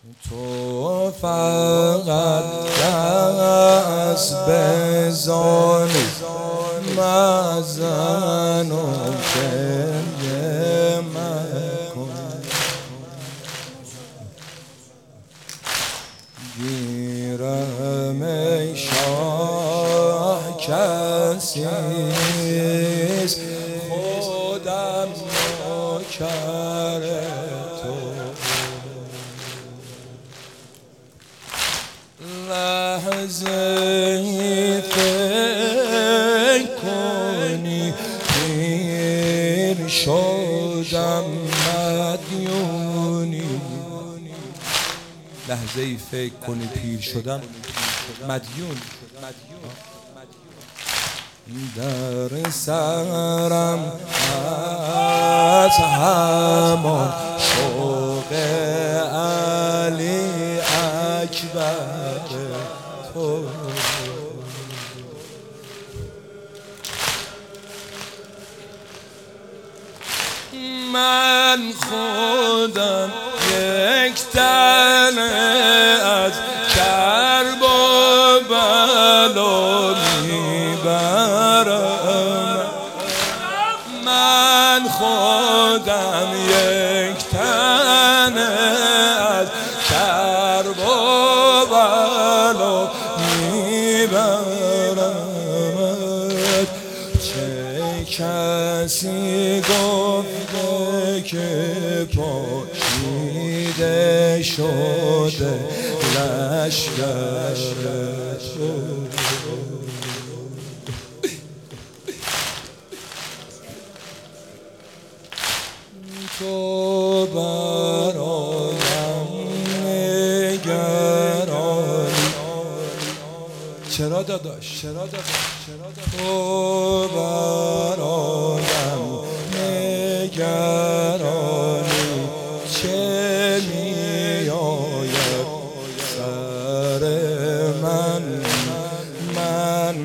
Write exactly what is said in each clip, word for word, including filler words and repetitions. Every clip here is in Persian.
تو فقط دست بزنی مزن و گریه مکن، گیرم ای شاه کسیست، خودم نوکر تو. لحظه فکر کنی پیر شدم مدیونی، لحظه ای فکر کنی پیر شدم مدیون. در سرم از همان شوق علی اکبر تو. من خودم یک تنه از کرب و بلا میبرم، من خودم یک تنه از کرب و بلا میبرم. چه کسی گفته که پاشیده شده لشکر تو. تو برایم نگرانی، چرا داداش چرا داداش چرا داداش تو برایم نگرانی، چه میآید سر من، من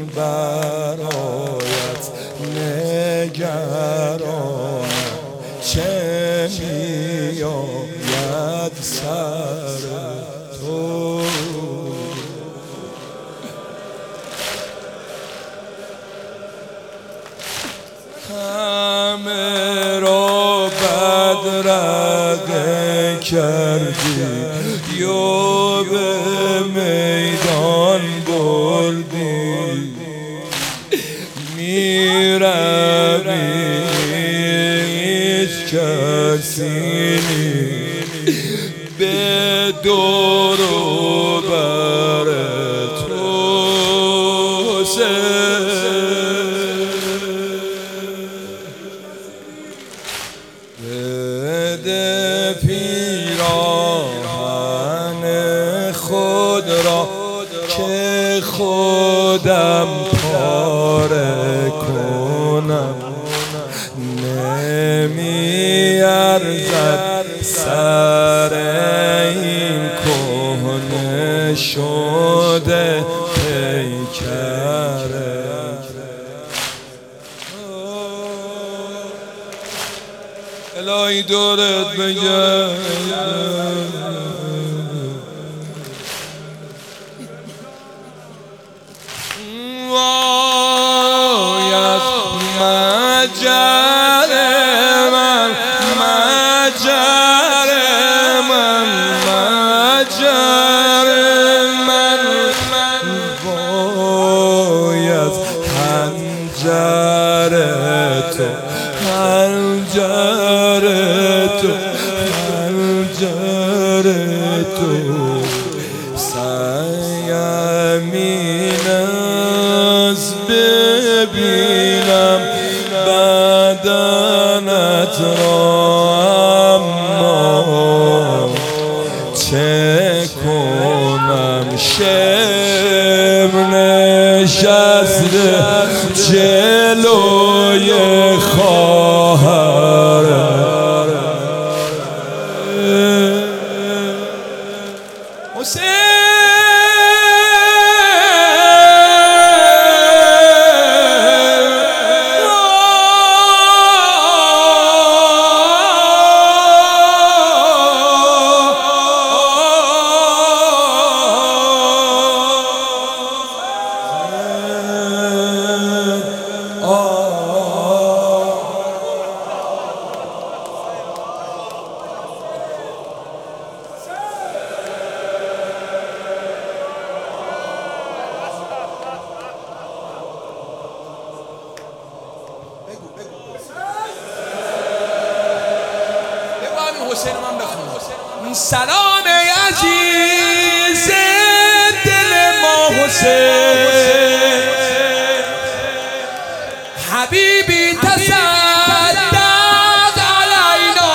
برایت نگرانم، چه میآید سر تو. همه را بدرقه کردی یا به میدان بردی، میروی هیچ کسی به دور و بر تو بده پیراهن خود را که خودم پاره کنم، نمی ارزد سر این کهنه شده پیکره. الهی دورت بگردم، وای از مجر من، مجر من، مجر من، وای از حنجر تو، حنجر تو، حنجر تو. سعیم این است ببینم بدنت را، اما چه کنم شم نشسته جلوی خواهر. سلام عزیز دل ما حسین، حبیبی تصدق علینا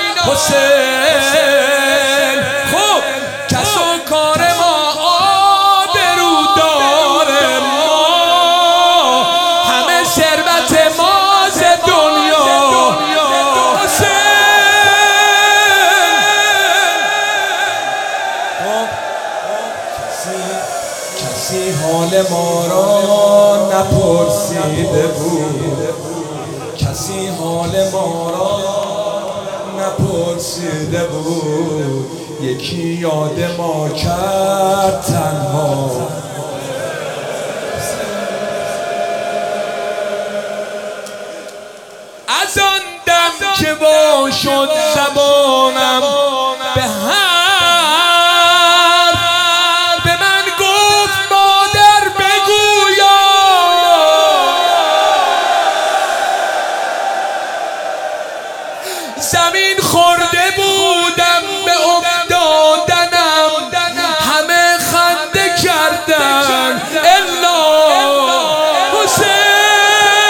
حسین. خب کس و کار ما آبرو داره، ما همه ثروت ما ز دنیا کسی حال ما را نپرسیده بود، کسی حال ما را نپرسیده بود، یکی یاد ما کرد تنها. از آن دم که وا شد زبانم به زمین خورده بودم به افتادنم، همه خنده کردن الا حسین.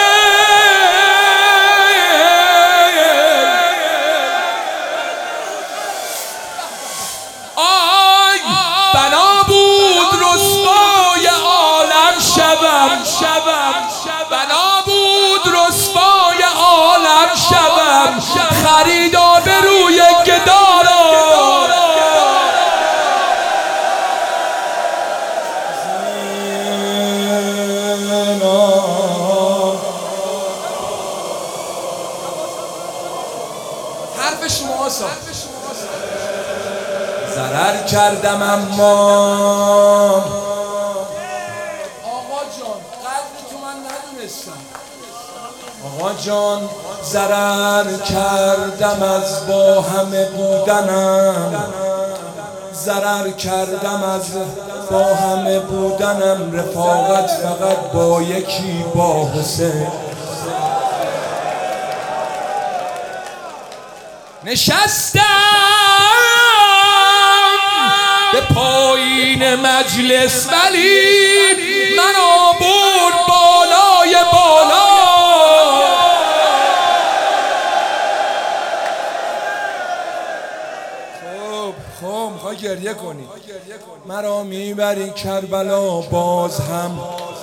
آی بنا بود رسوای عالم شوم، بنا بود رسوای عالم شوم، خریدار به روی گدارا. حرف شما سا ضرر کردم اما آقا جان قدر تو من ندونستم، آقا جان ضرر کردم از با همه بودنم، ضرر کردم از با همه بودنم، رفاقت فقط با یکی با حسین. نشستم به پایین مجلس ولی من آورد بالای بالا. خب میخوای گریه کنی، مرا میبری کربلا باز هم،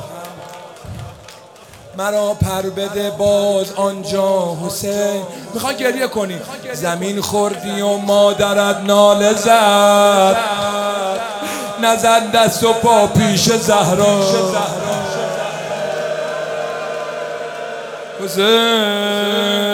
مرا پر بده باز آنجا حسین. میخوای گریه کنی، زمین خوردی و مادرت ناله زد، نزد دست و پا پیش زهرا. حسین